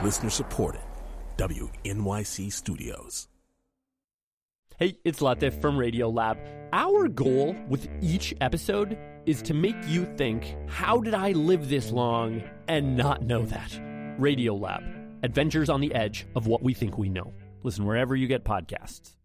Listener supported. WNYC Studios. Hey, it's Latif from Radiolab. Our goal with each episode is to make you think, how did I live this long and not know that? Radiolab, adventures on the edge of what we think we know. Listen wherever you get podcasts.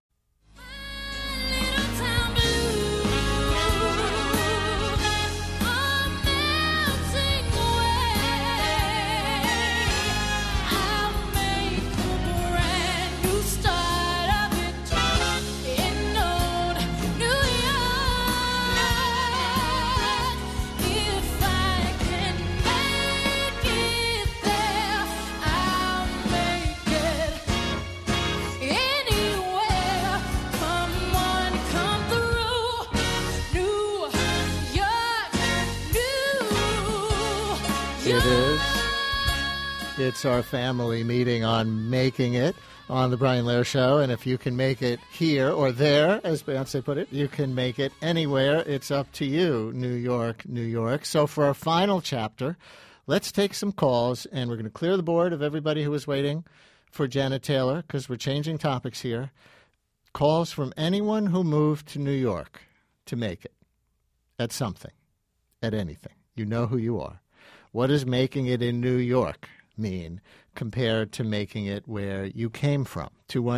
It's our family meeting on Making It on the Brian Lehrer Show. And if you can make it here or there, as Beyonce put it, you can make it anywhere. It's up to you, New York, New York. So for our final chapter, let's take some calls, and we're going to clear the board of everybody who was waiting for Janet Taylor, because we're changing topics here. Calls from anyone who moved to New York to make it at something, at anything. You know who you are. What does making it in New York mean compared to making it where you came from?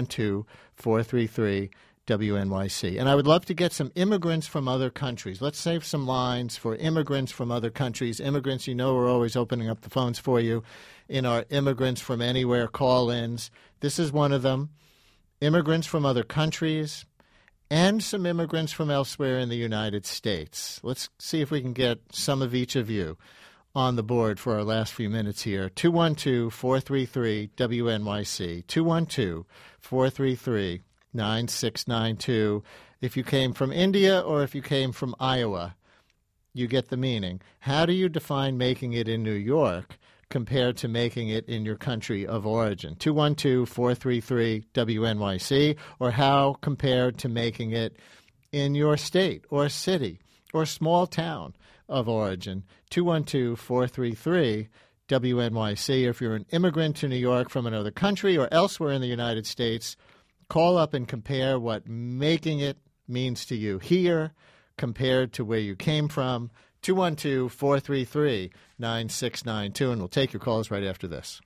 212-433-WNYC. And I would love to get some immigrants from other countries. Let's save some lines for immigrants from other countries. Immigrants, you know, we're always opening up the phones for you in our Immigrants from Anywhere call-ins. This is one of them. Immigrants from other countries and some immigrants from elsewhere in the United States. Let's see if we can get some of each of you on the board for our last few minutes here. 212-433-WNYC. 212-433-9692. If you came from India or if you came from Iowa, you get the meaning. How do you define making it in New York compared to making it in your country of origin? 212-433-WNYC. Or how compared to making it in your state or city or small town of origin? 212-433-WNYC. If you're an immigrant to New York from another country or elsewhere in the United States, call up and compare what making it means to you here compared to where you came from. 212-433-9692, and we'll take your calls right after this.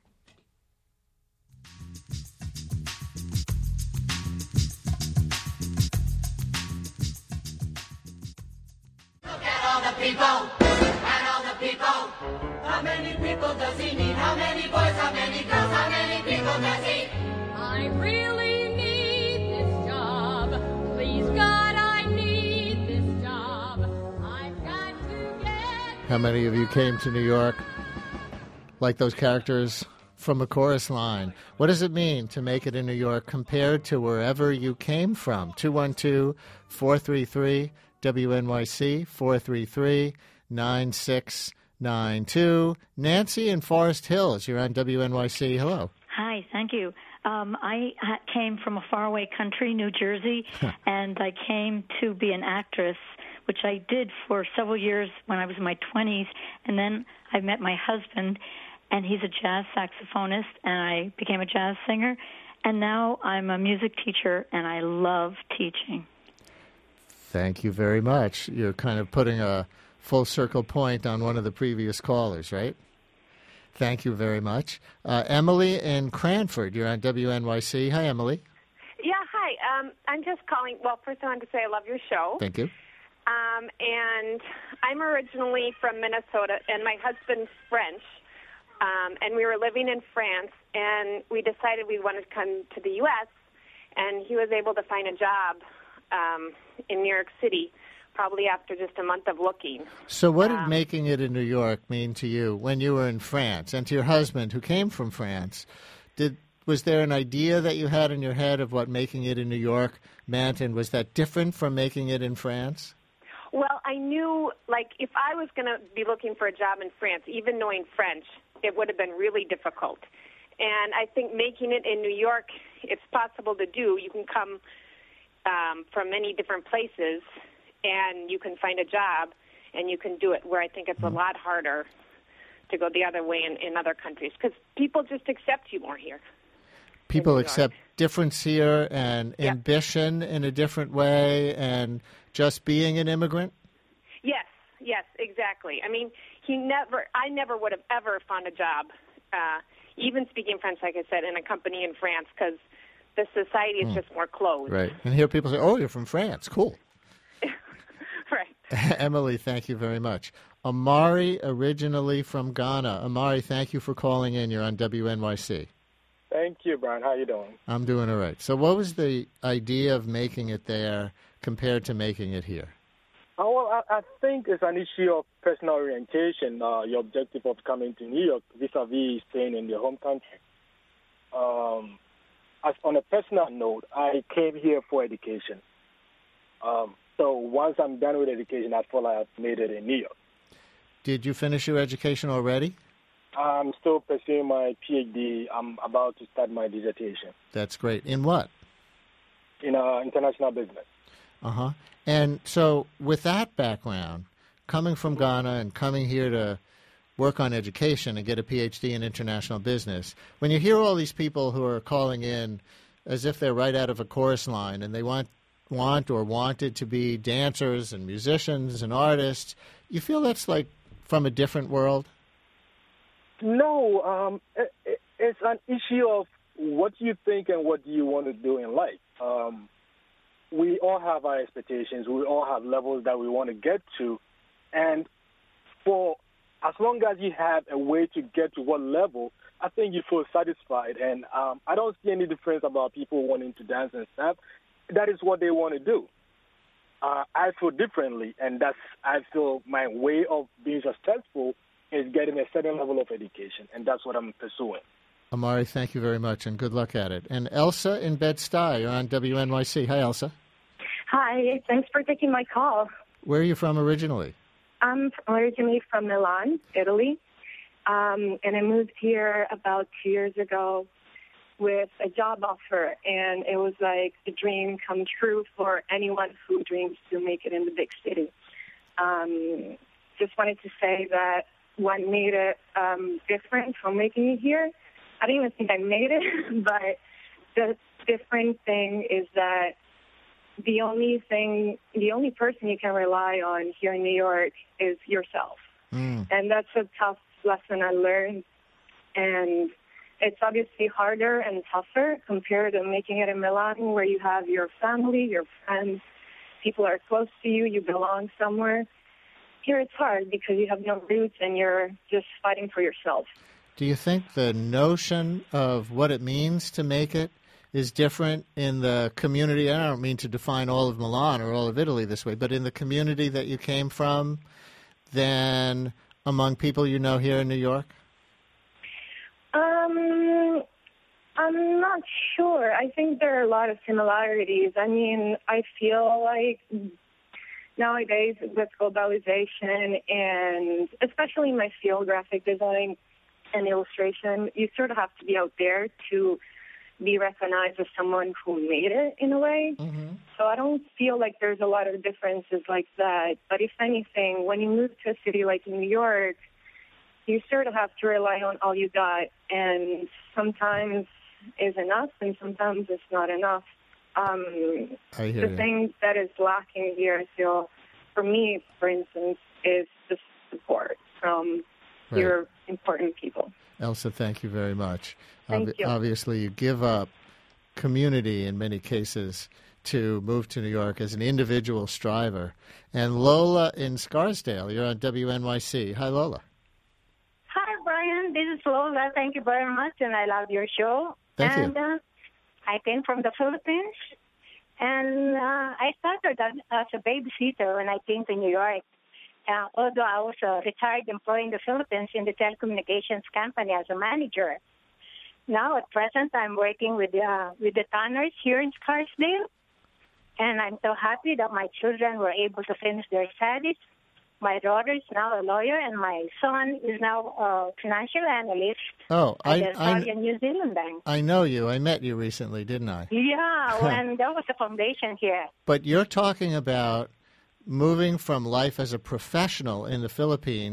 Look at all the people, and all the people. How many people does he need? How many boys, how many girls, how many people does he? I really need this job. Please, God, I need this job. I've got to get... How many of you came to New York like those characters from a chorus line? What does it mean to make it in New York compared to wherever you came from? 212-433-WNYC, 433-9692. Nancy in Forest Hills, you're on WNYC. Hello. Hi, thank you. I came from a faraway country, New Jersey, and I came to be an actress, which I did for several years when I was in my 20s, and then I met my husband, and he's a jazz saxophonist, and I became a jazz singer, and now I'm a music teacher, and I love teaching. Thank you very much. You're kind of putting a full circle point on one of the previous callers, right? Thank you very much. Emily in Cranford, you're on WNYC. Hi, Emily. Yeah, hi. I'm just calling. Well, first I want to say I love your show. Thank you. And I'm originally from Minnesota, and my husband's French. And we were living in France, and we decided we wanted to come to the U.S., and he was able to find a job in New York City probably after just a month of looking. So what did making it in New York mean to you when you were in France, and to your husband who came from France? Was there an idea that you had in your head of what making it in New York meant, and was that different from making it in France? Well, I knew, like, if I was going to be looking for a job in France, even knowing French, it would have been really difficult. And I think making it in New York, it's possible to do. You can come from many different places, and you can find a job, and you can do it, where I think it's a lot harder to go the other way in other countries because people just accept you more here. People accept difference here and Yeah. ambition in a different way and just being an immigrant? Yes, exactly. I mean, I never would have ever found a job, even speaking French, like I said, in a company in France because the society is just more closed. Right. And here people say, oh, you're from France. Cool. Right. Emily, thank you very much. Amari, originally from Ghana. Amari, thank you for calling in. You're on WNYC. Thank you, Brian. How you doing? I'm doing all right. So what was the idea of making it there compared to making it here? Well, I think it's an issue of personal orientation, your objective of coming to New York vis-a-vis staying in your home country. As on a personal note, I came here for education. So once I'm done with education, I feel like I've made it in New York. Did you finish your education already? I'm still pursuing my PhD. I'm about to start my dissertation. That's great. In what? In international business. Uh-huh. And so with that background, coming from Ghana and coming here to work on education and get a PhD in international business, when you hear all these people who are calling in as if they're right out of a chorus line and they want or wanted to be dancers and musicians and artists, you feel that's like from a different world? No, it's an issue of what you think and what you want to do in life. We all have our expectations. We all have levels that we want to get to. And for as long as you have a way to get to what level, I think you feel satisfied. And I don't see any difference about people wanting to dance and stuff. That is what they want to do. I feel differently, and I feel my way of being successful is getting a certain level of education, and that's what I'm pursuing. Amari, thank you very much, and good luck at it. And Elsa in Bed-Stuy, you're on WNYC. Hi, Elsa. Hi, thanks for taking my call. Where are you from originally? I'm originally from Milan, Italy, and I moved here about 2 years ago with a job offer, and it was like the dream come true for anyone who dreams to make it in the big city. Just wanted to say that what made it different from making it here, I don't even think I made it, but the different thing is that the only person you can rely on here in New York is yourself. And that's a tough lesson I learned. And it's obviously harder and tougher compared to making it in Milan, where you have your family, your friends, people are close to you, you belong somewhere. Here it's hard because you have no roots and you're just fighting for yourself. Do you think the notion of what it means to make it is different in the community? I don't mean to define all of Milan or all of Italy this way, but in the community that you came from than among people you know here in New York? I'm not sure. I think there are a lot of similarities. I mean, I feel like nowadays with globalization and especially in my field, graphic design and illustration, you sort of have to be out there to be recognized as someone who made it in a way. Mm-hmm. So I don't feel like there's a lot of differences like that. But if anything, when you move to a city like New York, you sort of have to rely on all you got, and sometimes is enough and sometimes it's not enough. The thing that is lacking here, I feel, for me, for instance, is the support from your important people. Elsa, thank you very much. Thank you. Obviously, you give up community in many cases to move to New York as an individual striver. And Lola in Scarsdale, you're on WNYC. Hi, Lola. Hi, Brian. This is Lola. Thank you very much, and I love your show. Thank you. I came from the Philippines, and I started as a babysitter when I came to New York. Although I was a retired employee in the Philippines in the telecommunications company as a manager. Now, at present, I'm working with the Tanners here in Scarsdale, and I'm so happy that my children were able to finish their studies. My daughter is now a lawyer, and my son is now a financial analyst at the Australian New Zealand Bank. I know you. I met you recently, didn't I? Yeah, and that was the foundation here. But you're talking about moving from life as a professional in the Philippines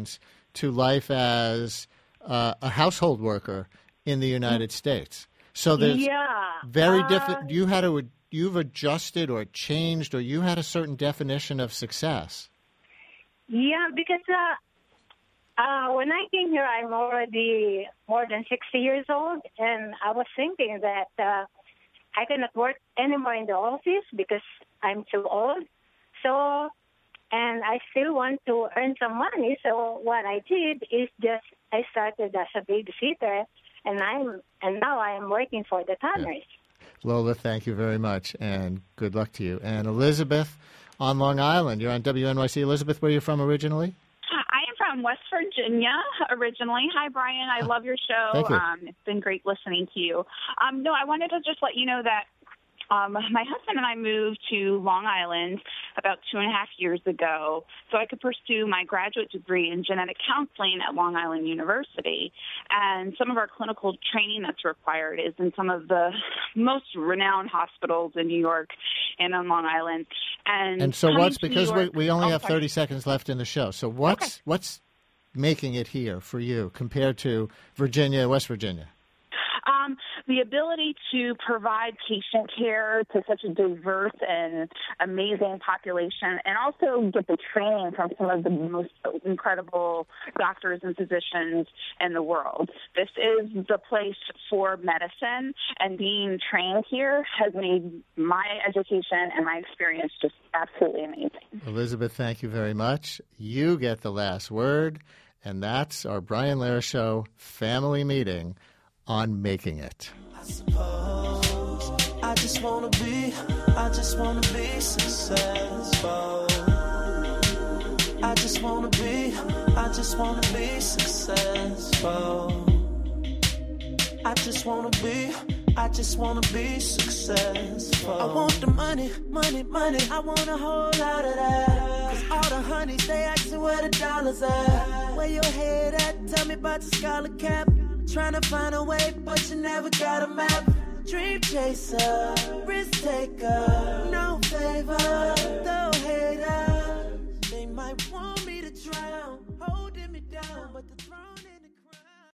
to life as a household worker in the United States. So there's very different. You've adjusted or changed, or you had a certain definition of success. Yeah, because when I came here, I'm already more than 60 years old, and I was thinking that I cannot work anymore in the office because I'm too old. So, and I still want to earn some money. So what I did is just I started as a babysitter, and now I am working for the Tanners. Lola, thank you very much, and good luck to you. And Elizabeth on Long Island. You're on WNYC. Elizabeth, where are you from originally? I am from West Virginia originally. Hi, Brian. I love your show. Thank you. It's been great listening to you. No, I wanted to just let you know that my husband and I moved to Long Island about 2.5 years ago so I could pursue my graduate degree in genetic counseling at Long Island University. And some of our clinical training that's required is in some of the most renowned hospitals in New York and on Long Island. And so what's, because we only have 30 seconds left in the show, so what's making it here for you compared to West Virginia? The ability to provide patient care to such a diverse and amazing population, and also get the training from some of the most incredible doctors and physicians in the world. This is the place for medicine, and being trained here has made my education and my experience just absolutely amazing. Elizabeth, thank you very much. You get the last word, and that's our Brian Lehrer Show family meeting on Making It. I suppose I just wanna be successful. I just wanna be successful. I just wanna be successful. I want the money, I want a whole lot of that. 'Cause all the honeys, they asking where the dollars at. Where your head at? Tell me about your scholar cap. Trying to find a way, but you never got a map. Dream chaser, risk taker, no